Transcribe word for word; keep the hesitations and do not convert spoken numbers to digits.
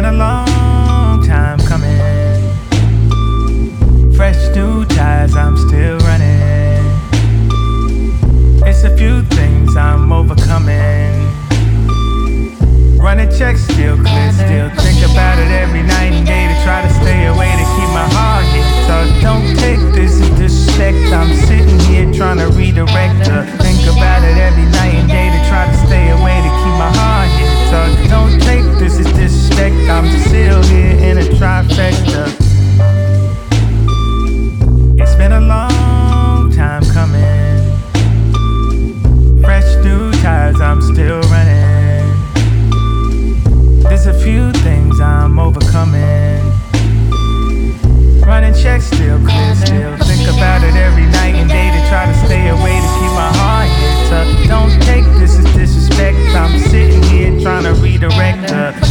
been a long time coming. Fresh new tires, I'm still running. It's a few things I'm overcoming. Running checks, still clear, still think about it every night and day to try to stay away to keep my heart hit. So don't take this as disrespect. I'm sitting here trying to redirect her. Think about it every night and day to try to stay away to keep my heart hit. So don't take this as disrespect. I'm still here in a trifecta. It's been a long time coming. Fresh new tires, I'm still running. There's a few things I'm overcoming. Running checks, still clear, still think about it every night and day to try to stay away to keep my heart hit. So don't take this as disrespect. I'm sitting here trying to redirect her.